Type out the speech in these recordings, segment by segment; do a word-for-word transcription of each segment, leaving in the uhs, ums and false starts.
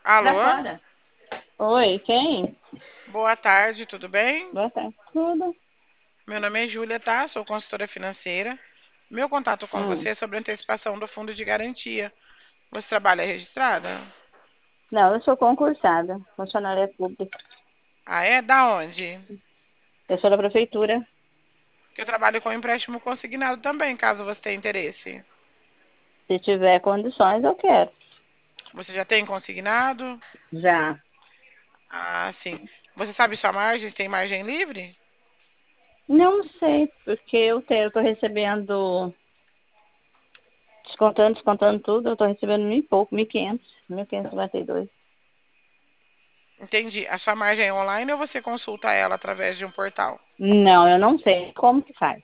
Pra Alô? fora. Oi, quem? Boa tarde, tudo bem? Boa tarde. Tudo. Meu nome é Júlia, tá? Sou consultora financeira. Meu contato com Hum. você é sobre a antecipação do fundo de garantia. Você trabalha registrada? Não, eu sou concursada, funcionária pública. Ah, é? Da onde? Eu sou da prefeitura. Que eu trabalho com empréstimo consignado também, caso você tenha interesse. Se tiver condições, eu quero. Você já tem consignado? Já. Ah, sim. Você sabe sua margem? Tem margem livre? Não sei, porque eu tenho, eu tô recebendo, descontando, descontando tudo, eu tô recebendo mil e pouco, mil e quinhentos, mil quinhentos e cinquenta e dois. Entendi. A sua margem é online ou você consulta ela através de um portal? Não, eu não sei como que faz.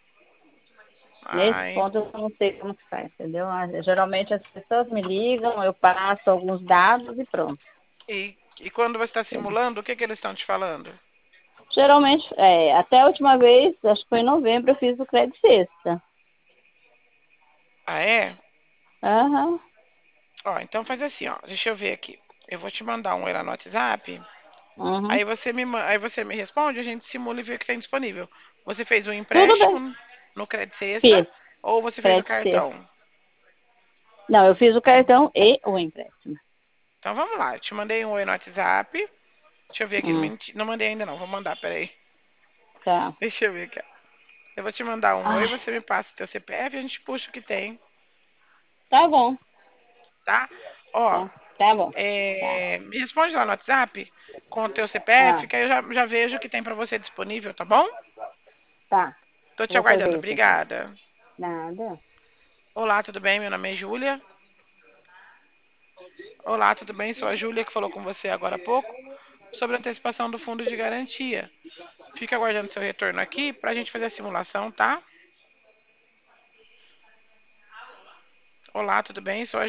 Nesse Ah, en- ponto eu não sei como que faz, entendeu? Ah, geralmente as pessoas me ligam, eu passo alguns dados e pronto. e, e quando você está Entendeu? simulando, o que, que eles estão te falando? Geralmente, é, até a última vez, acho que foi em novembro, eu fiz o crédito sexta. Ah, é? Aham, Ó, então faz assim, ó. Deixa eu ver aqui. Eu vou te mandar um oi lá no WhatsApp. uhum. Aí você me, ma- aí você me responde, a gente simula e vê o que tem disponível. Você fez um Tudo bem. empréstimo no Crédito Sexta Fiz ou você fez o crédito sexta. cartão? Não, eu fiz o cartão e o empréstimo. Então vamos lá. Eu te mandei um oi no WhatsApp. Deixa eu ver aqui. Não, Hum, menti- não mandei ainda não. Vou mandar, peraí. tá. Deixa eu ver aqui. Ó. Eu vou te mandar um oi, Ai, você me passa o teu C P F e a gente puxa o que tem, tá bom, tá? Ó, tá, tá bom. Tá. é, me responde lá no WhatsApp com o teu C P F, Ah, que aí eu já, já vejo o que tem pra você disponível, tá bom? tá. Tô te Vou aguardando. fazer isso aqui. Obrigada. Nada. Olá, tudo bem? Meu nome é Júlia. Olá, tudo bem? Sou a Júlia que falou com você agora há pouco sobre a antecipação do fundo de garantia. Fica aguardando seu retorno aqui para a gente fazer a simulação, tá? Olá, tudo bem? Sou a